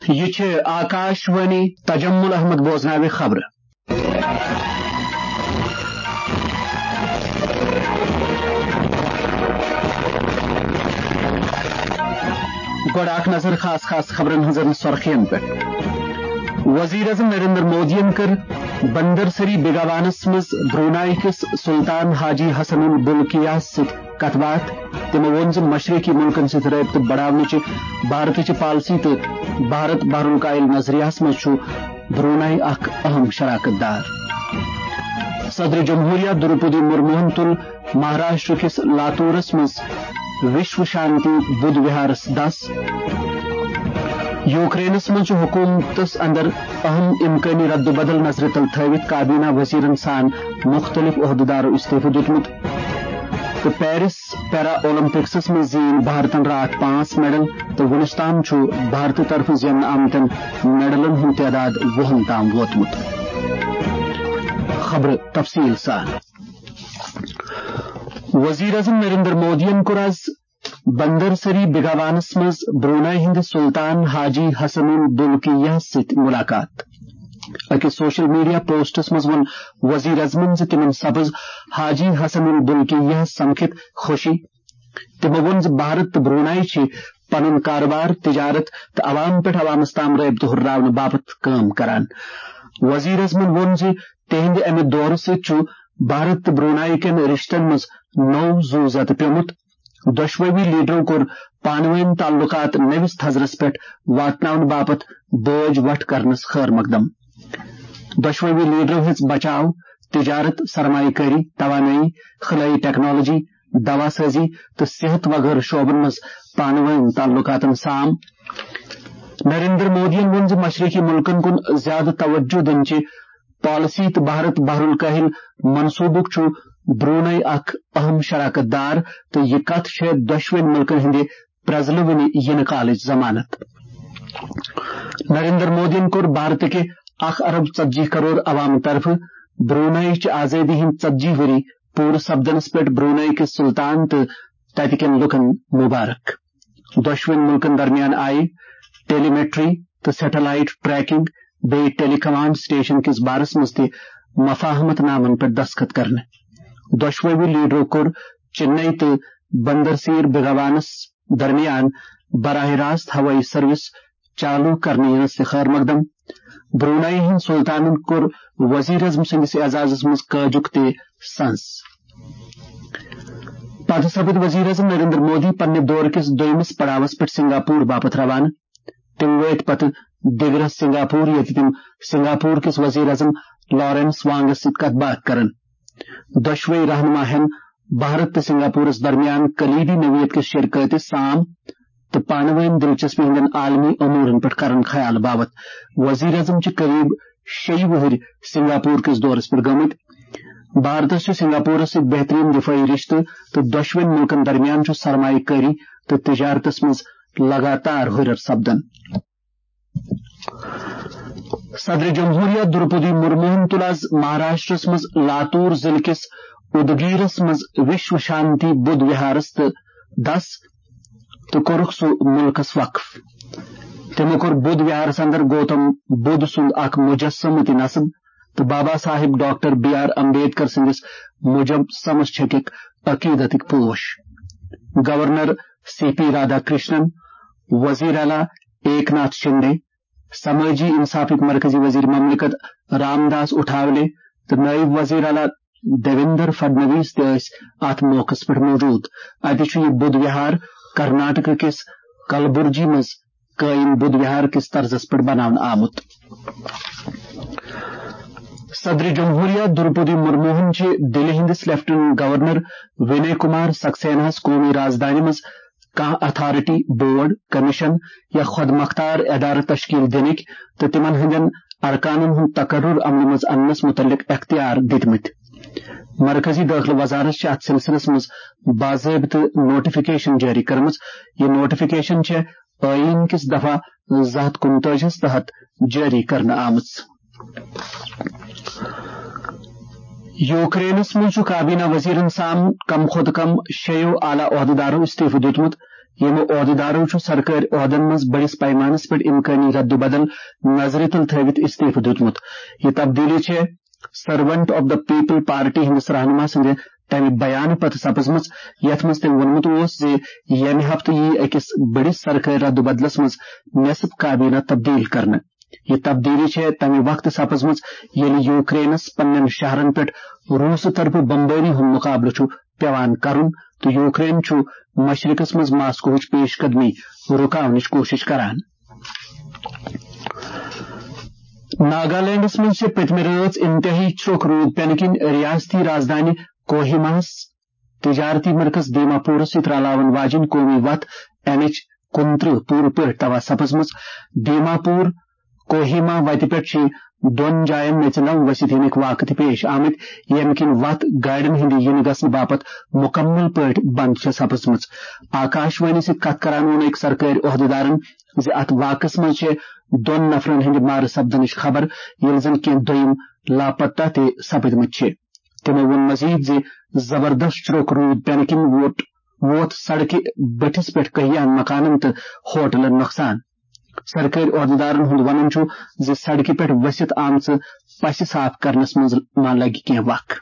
یہ آکاشوانی تجمل احمد بوزناوِ خبر. گوڑ اخ نظر خاص خبرن ہزن سرخین پہ. وزیر اعظم نریندر مودین کر بندرسری بیگوانس مز برونائی کس سلطان حاجی حسن البلقیہ ست کت بات. تمو وون مشرقی ملکن ست رابطہ بڑھاونچ بھارتچ پالسی تو بھارت بحر الکاہل نظریہس مز برونائی اخ اہم شراکت دار. صدر جمہوریہ دروپدی مرموہن تل مہاراشٹر کس لاتورس مز وشو شانتی بدھ وہارس 10. یوکرینس مز حکومتس اندر اہم امکانی رد و بدل نظر تل تھوت کابینہ وزیرن سان مختلف عہدیدارو استعفی دتمت. تو پیرس پیرا اولمپکسس میں زین بھارتن رات 5 میڈل تو ونس تام بھارت طرف زین آمتن میڈلن ہند تعداد 20 تام ووتمت. خبر تفصیل سان. وزیر اعظم نریندر مودین کور آز بندرسری بیگوانس مز برونائی ہند سلطان حاجی حسن البلقیہ ست ملاقات. اکس سوشل میڈیا پوسٹس مز ون وزیر اعظم تمن سپز حاجی حسن البلقیہ سمکھت خوشی. تمو ون بھارت تو برونائی پن کاروبار تجارت تو عوام پہ عوامس تام رابطہ ہراؤن باپت کام کران. وزیر اعظم وون تہند امہ دور ست بھارت تو برونائی کن رشتن مز نو زو زت پیومت. دشوی لیڈرو کور پانوین تعلقات نوس تھزرس پہ واتن باپت بوجھ وٹ کرنس خیر مقدم. دشوی لیڈرو ہز بچاؤ تجارت سرمایہ کاری توانائی خلائی ٹیکنالوجی دوا سازی تو صحت وغیرہ شعبن مز پانوین تعلقاتن سام. نریندر مودین ون مشرقی ملکن کن زیادہ توجہ دنچ پالسی تو بھارت بحر الکاہل منصوبک برونائی اخ اہم شراکت دار تو یہ کت دشوین ملکن ہندے پرزلہ ون ین کالچ ضمانت. نریندر مودین کور بھارت کے 1 ارب 40 کروڑ عوام طرف برونائی آزادی ہند 40 وری پور سپدنس پہ برونائی کے سلطان تو تتکن لکن مبارک. دشوین ملکن درمیان آئی ٹیلی میٹری تو سیٹلائٹ ٹریکنگ بی ٹیلی کمانڈ سٹیشن کس بارس مز تہ مفاہمت نامن پہ دستخط کرنے. دشوی لیڈرو کور چنئی تو بندرسیر بیگوانس درمیان براہ راست ہوائی سروس چالو کرنے ینس خیر مقدم. برونائی ہند سلطانن کور وزیر اعظم سندس اعزازس مز قاجک تہ سنس. پتہ سپد وزیر اعظم نریندر مودی پنہ دور کس دویمس پڑاوس پہ سنگاپور باپت روانہ. تم ویت پتہ دگرس سنگاپور یت تم سنگاپور کس وزیر اعظم لارنس وانگس ست کت بات کرن. دشوی رہنما ہن بھارت تو سنگاپورس درمیان کلیدی نوعیت کس شرکت سام تو پانوین دلچسپی ہندن عالمی امورن پہ کرن خیال باوت. وزیر اعظم قریب 6 وہر سنگاپور کس دورس پہ گمت. بھارتس سنگاپورس ست بہترین دفاعی رشتہ تو دشوین ملکن درمیان سرمایہ کاری تو تجارتس مز لگاتار ہرر سپدن. صدر جمہوریہ دروپدی مرموہن تل آز مہاراشٹرس مز لاتور ضلع کس ادگیرس مز وشو شانتی بدھ وہارس 10 تو کورک سہ ملکس وقف. تمو کور بدھ وہارس اندر گوتم بدھ سند اخ مجسمہ تہ نصب تو بابا صاحب ڈاکٹر BR امبیڈکر سندس مجسمس چھکک عقیدتک پوش. گورنر CP رادھا کرشنن، وزیر اعلی ایکناتھ شندے، سماجی انصافک مرکزی وزیر مملکت رام داس اٹھاولے تو نائب وزیر اعلی دیویندر فڈنویس تس ات موقع پہ موجود. اتہ یہ بدھ وہار کرناٹک کس کلبرجی مز قائم بدھ وہار کس طرزس پہ بناون آمت. صدر جمہوریہ دروپدی مرموہن دلہ ہندس لیفٹنٹ گورنر ونے کمار سکسینہس قومی رازدانی مز کھانا اتھارٹی بورڈ کمیشن یا خود مختار ادارہ تشکیل دنک تو تمن ہندین ارکانن ہند تقرر عمل مز انس متعلق اختیار دتمت. مرکزی داخلہ وزارت ات سلسلس مز باضابطہ نوٹیفکیشن جاری کرمز. یہ نوٹیفکیشن آئین کس دفعہ 249 تحت جاری کرنا آمت. یوکرینس مز کابینہ وزیرن سام کم کھت کم 6 اعلی عہدیدارو استعفی دتمت. यमो ओहदेदारों सरकारी ओहदन मज बड़िस पैमानस पे इम्कानी रद्दबदल नजर तल थवित इस्तीफा दितमुत। यह तब्दीली servant of the people party हंदिस रहनुमा संद तमि बयान पत सपजमच यथ मज तम वोनमुत ओस जे यमि हफ्त यी अकिस बड़िस सरकारी रद्दबदलस मज नेसफ काबीना तब्दील करने। यह तब्दीली तमि वक्त सपजमच येलि यूक्रेनस पन्नन शहरन पे रूस तरफ बमबारी हुंद मुकाबल पेवान करुन तो यूक्रेन मशरिकस मज मास्कोच पेशकदमी रुकावनच कोशिश करान। नागालैंडस मज पतमि रात इंतहाई चोख रूद पेन किन रियासती राजधानी कोहिमास तिजारती मरकज दीमापुरस सत रलावन वाजिन कौमी वत NH-29 पूर पे तवा सपजमच। दीमापुर कोहिमा वत पे दोन जायन मेच नव वसित यमिक वाकत पेश आमित यम किन वत गाड़न हिंद इन गसन बापत मुकम्मल पे बंद सपजमच। आकाशवाणी सत कथ करान वोन एक सरकारी ओहदेदारन जे अत वाकस मज दोन नफरन हिंद मार सपदनच खबर यल जन कह दोयम लापता ते सपदमत। तमो वोन मजीद जे जबरदस्त चुरोक रूद पेन किन वोत सड़क बठिस पे कहियान मकानन तो होटलन नुकसान। सरकारी ओहदेदारन हुंद वनन जे सड़क पे वसित आमच पस साफ करनस मज मा लग कह वक।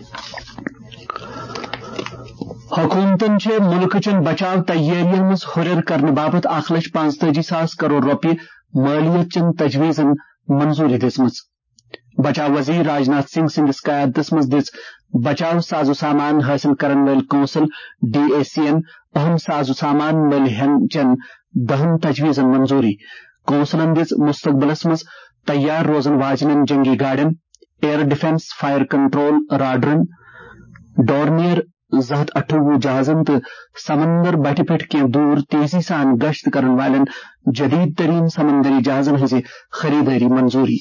हुकूमतन मुल्कचन बचाव तैयारियन मज हुरर करने बाबत 1,45,000 करोड़ रुपये मालियत चन तजवीजन मंजूरी दिसमच। बचाव वजीर राजनाथ सिंह सिंदस क़यादतस मज दिस बचाव साजो सामान हासिल करन वल कौंसल DACN अहम साजो सामान मल हेन चन 10 तजवीजन मंजूरी। कौंसलन दिस मुस्तकबलस मज तैयार रोजन वाजनन जंगी गाड़न, एयर डिफेंस फायर कंट्रोल राडरन, डोर्नियर 128 जहाजन तो समंदर बट पे कह दूर तेजी सान गश्त करन वालन जदीद तरीन समंदरी जहाजन हज खरीदारी मंजूरी।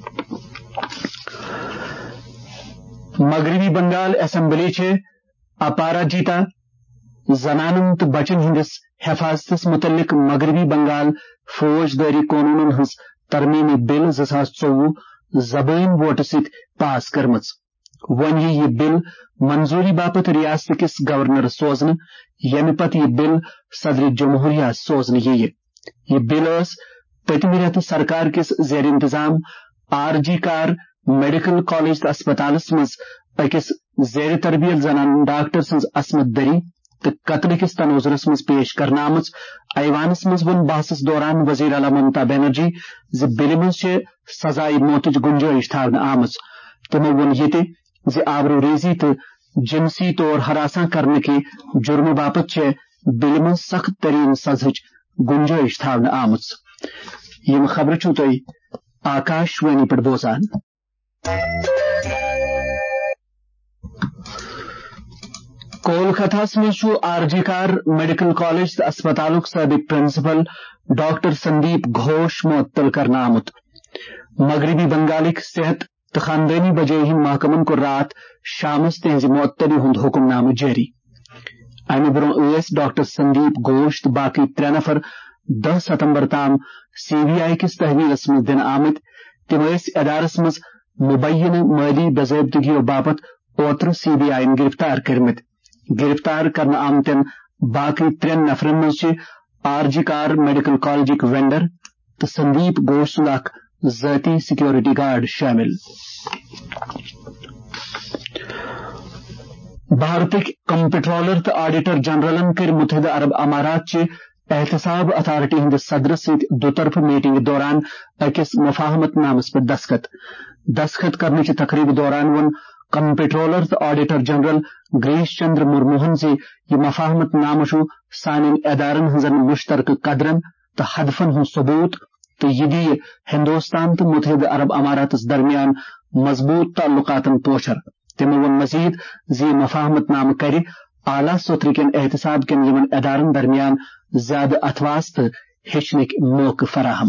मगरबी बंगाल असेंबली अपाराजिता जनानन तो बचन हिंदिस हिफाजतस मुतल्लिक मगरबी बंगाल फौजदारी कानूनन हंस तरमीमी बिल 2024 जबान वोट सत पास करमच। वन यह बिल मंजूरी बापत रियासत किस गवर्नर सोजन यमि पत यह बिल सदर जमहूरिया सोजन यह बिल पतमि रेत सरकार किस जेर इंतजाम RG कार मेडिकल कॉलेज अस्पतालस मज अकिस जेर तरबियत जनान डॉक्टर सज असमत दरी तो कत्ल किस तनोजरस मज पेश करना आमच। ऐवानस मज वन बहसस दौरान वजीर आला ममता बनर्जी जे बिल मज सजाए मौतच गुंजाइश थावन आमच। तमो वोन ये जे आबरू रेजी तो जिनसी तौर हरासा करने के जुर्म बापत बिल मज सख्त तरीन सजच गुंजाइश थावन आमच। यम खबर तुम आकाशवाणी पर बोजान। कोलकाता में RG कार मेडिकल कॉलेज अस्पतालुक साबिक प्रिंसिपल डॉक्टर संदीप घोष मुअत्तल करना आमुत। मगरबी बंगालिक सेहत तो खानदानी बजह महकमन को रात शामस तहज मुअत्तली हुंद हुक्मनामा जारी। अमि ब्रो डॉक्टर संदीप घोष तो बाकी 3 नफर 10 सितंबर ताम CBI किस तहवीलस मज दिन आमित तिम अदारस मज मुबैन माली बजाबदगी बापत ओत्र CBI गिरफ्तार करमित। गिरफ्तार करना आमतन बाकी 3 नफरन मज RG Kar medical college vendor तो संदीप घोष सुंद ज़ाती सिक्योरिटी गार्ड शामिल। भारतक कंप्ट्रोलर तो ऑडिटर जनरलन कर मुत्तहिदा अरब अमारात एहतसाब अथॉरिटी हिंद सदर सत दुतरफ मीटिंग दौरान अकिस मुफाहमत नामस पर दस्तखत करने की तकरीब दौरान वन कंप्ट्रोलर तो ऑडिटर जनरल गिरीश चंद्र मुर्मोहन से यह मुफाहमत नाम सानिन अदारन हजन मुश्तरक कदरन तो हदफन हूं सबूत तो यह दी हिंदुस्तान तो मुत्तहिदा अरब अमारात दरमियान मजबूत ताल्लुकातन पोशर। तमो वन मजीद जी मुफाहमत नाम कर आला सुथर कन एहतसाब कन यमन अदारन दरमियान ज्यादा अथवास तो हेचनिक मौके फराहम।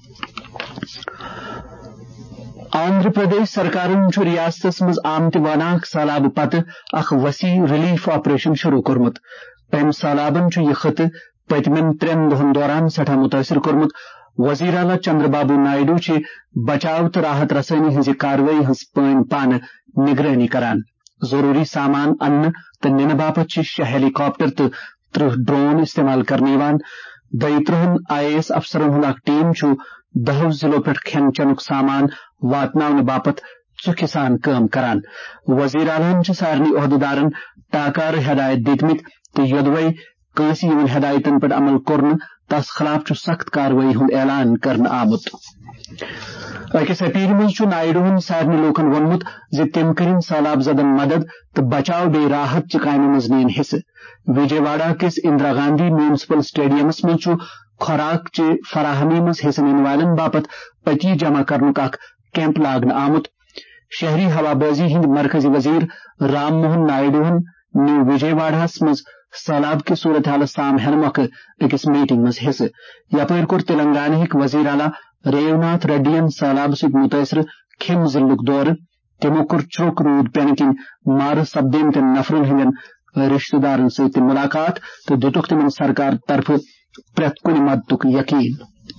आंध्र प्रदेश सरकारन रियासतस मज आमत वानाक सैलाब पत अख वसी रिलीफ ऑपरेशन शुरू कोरमुत। अम सैलाबन यह खत पतमन 3 दोहन दौरान सठा मुतासर कोरमुत। वजीर आला चंद्रबाबू नायडू बचाव तो राहत रसानी हज कार्रवाई हज पान निगरानी करान। जरूरी सामान अन्न तो निन बापत 6 हेलीकॉप्टर तो 30 ड्रोन इस्तेमाल करने 30 IAS अफसरन हुंद अख टीम 10 जिलों पे खेन चनुक सामान वातनावन बापत चुखि सान काम करान। वजीर आलान सारनी ओहदेदारन टाकार हदायत दितमित तो यदवै कंस यमन हदायतन पर अमल कोर्न तस खिलाफ सख्त कार्रवाई हुंद ऐलान करन आमुत। अकिस अपील मज नायडून सारनी लोकन वोनमुत ज तिम करिन सैलाब जदन मदद तो बचाव बे राहत च कायम मज नीन हिस्स। विजयवाड़ा किस इंदिरा गांधी म्यूनिसिपल स्टेडियमस मज खुराक च फराहमी मज हिस्स निन वालन बापत पति जमा करनुक अख कैंप लागन आमुत। शहरी हवाबाजी हिंद मरकजी वजीर राम मोहन नायडून न्यू विजयवाड़ास मज सैलाब की सूरत हाल साम हेन मौके अकिस मीटिंग मज हिस्स। यपर कोर तेलंगाना वजीर आला रेवनाथ रेड्डियन सैलाब सत मुतासर खिम जिल्लुक दौर तिमो कोर चुक रूद पेन किन मार सपदेम नफरन हिंदन रिश्तेदारन सत मुलाकात तो दितुक तिमन सरकार तरफ प्रत कुन मदतुक यकीन।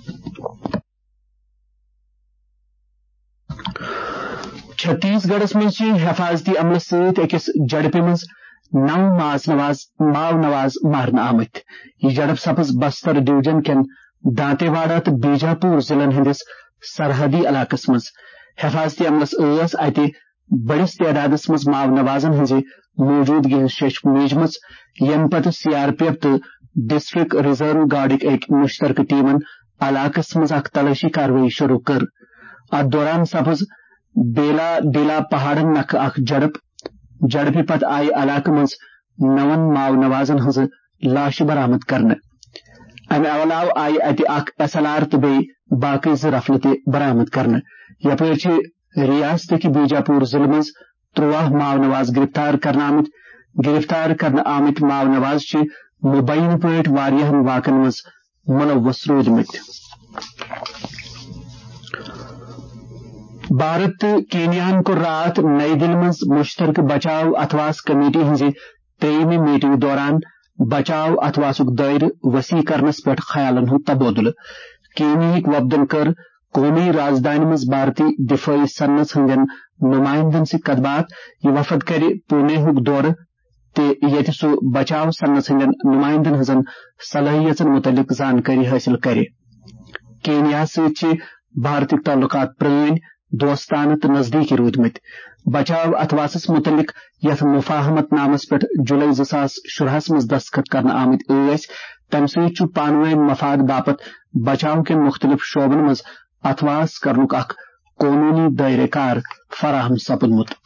छत्तीसगढ़ मज हिफाजती अमल सत अकिस झड़प मज 9 माव नवाज मारन आमत। यह झड़प सपज बस्तर डिवीजन केन दांतेवाड़ा तो बीजापुर जिलन हंदिस सरहदी इलाकस मज। हिफाजती अमलस अति बड़िस तादादस मज माव नवाजन हंज मौजूदगी शेश मेजमच यम पत CRPF तो डिस्ट्रिक्ट रिजर्व गार्ड एक मुश्तरक टीमन इलाकस मज अख तलाशी कार्रवाई शुरू कर। अत दौरान सपज बेला डिला पहाड़न नख अख झड़प पत आई इलाक मज 9 माव नवाजन हंज लाश बरामद करन। अमे अलाव आई अति अख SLR तो बे बाकी रफल ते बरामद करन। यपर रियासत की बीजापुर जिले मज 13 माव नवाज गिरफ्तार करन आमित माव नवाज मुबैन पे वारियाहन वाकन मज मुलव्वस रोदमित। भारत केनियान को रात नई दिल्ली मज मुश्तरक बचाव अथवास कमेटी हंज 3वीं मीटिंग दौरान बचाव अथवासुक दायरे वसी करनस पे ख्यालन हुंद तबादुल। केनियक वफदन कर कौमी राजधानी मज भारतीय दिफाई सन्नत हंदन नुमाइंदन से कदबात। यह वफद कर पुणे हुक दौर ते ये सु बचाव सन्नत हंदन नुमाइंदन हंजन सलाहियतन मुतलिक जानकारी हासिल कर। केनिया सत भारतीय ताल्लुकात प्रण दोस्ताना तो नजदीकी रूदमित। बचाव अथवासस मुतलिक यथ मुफाहमत नामस पे जुलाई 2016 मज दस्तखत करन आमित तम सत पानवे मफाद बापत बचाव के मुख्तलिफ शोबन मज अथवास करनुक अख कानूनी दायरेकार फराहम सपदमुत।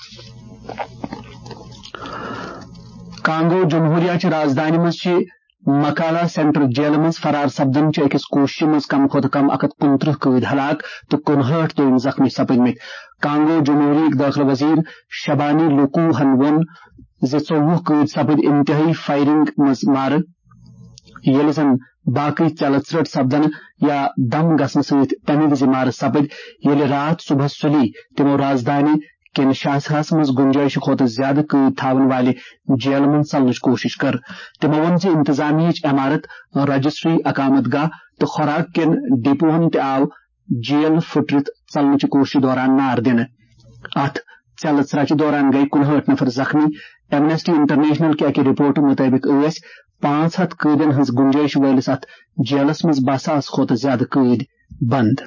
कांगो जमहूरिया च राजधानी मज मकाला सेंट्रल जेल मज फरार सपदन अकिस कोशिश मज कम खुद कम 29 कईद हलाक तो 59 दोम जख्मी सपदमित। कांगो जमहूरिया दाखिल वजीर शबानी लुकू हन वोन ज 24 कईद सपद इंतहाई फायरिंग मज मार ये जन बाकी चलत सपदन या दम गसन सत तमे विज मार सपद ये रात सुबह सुली तिमो राजधानी किन शासहास मज गुंजाइश खोत ज्यादा कईद थावन वाले जेल मन चलनच कोशिश कर। तिमो वोन इंतजामिया इमारत रजिस्ट्री अकामत गाह तो खुराक किन डिपोहन ते आव जेल फुटरित चलनच कोशिश दौरान नार दिन। अथ चलत सराच दौरान गई 59 नफर जख्मी। एमनेस्टी इंटरनेशनल के अकी रिपोर्ट मुताबिक 500 कईदन हंज गुंजाइश वालिस अथ जेलस मज 10,000 खोत ज्यादा कईद बंद।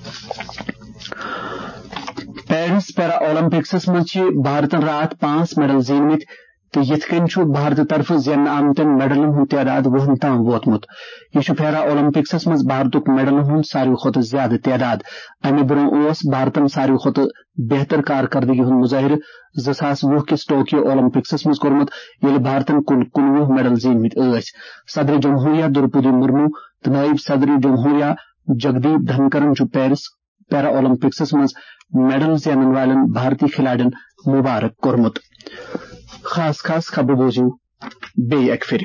पेरिस पैरा ओलंपिक्स मज भारतन रात 5 मेडल जीनमित तो यथ कन भारत तरफ जेन आमतन मेडलन हुंद तादाद 20 ताम वोतमुत। यह पैरा ओलंपिक्स मज भारतुक मेडलन हुंद सारी खोत ज्यादा तादाद। अमे ब्रोह भारतन सारी खोत बेहतर कारकर्दगी हुंद मुजाहिर 2020 किस टोक्यो ओलंपिक्स मज कोरमुत ये भारतन कुल 19 मेडल जीनमित। सदर जमहूरिया द्रौपदी मुर्मू तो नायब सदर जमहूरिया जगदीप धनकरन पेरिस पैरा ओलंपिक्स मज मेडल जेनन वालन भारतीय खिलाड़ियन मुबारक कोरमुत। खास खबर बोझू बे एक फिर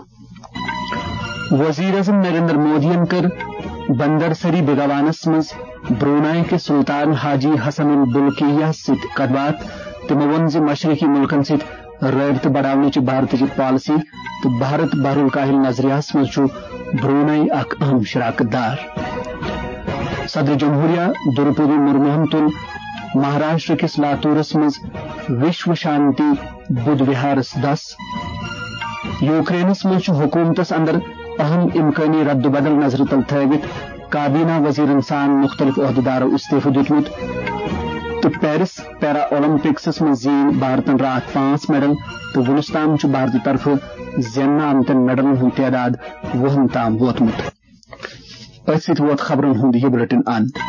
वजीर आजम नरेंद्र मोदियन कर बंदरसरी बिगावानस मज ब्रुनाई के सुल्तान हाजी हसन बुल्किया सित कदबात तिमो वोन मशरकी मुल्कन सित रबत बढ़ाने भारत की पॉलिसी तो भारत बहरुल काहिल नजरियास मज ब्रुनाई अख अहम शराकतदार। सदर जमहूरिया द्रौपदी मुर्मू तुल महाराष्ट्र किस लातूरस मज विश्व शांति बुध विहारस 10 यूक्रेनस मज हुकूमतस अंदर अहम इम्कानी रद्दबदल नजर तल थवित काबीना वजीरन सान मुख्तलिफ अहदेदारों इस्तीफा दितमुत। तो पेरिस पैरा ओलंपिक्स में जीन भारतन रात 5 मेडल तो वुनस ताम भारत तरफ जेन्ना आमतन मेडलन हूं तादाद 20 ताम वोतमुत। वोत खबरन हूं यह बुलेटिन अन।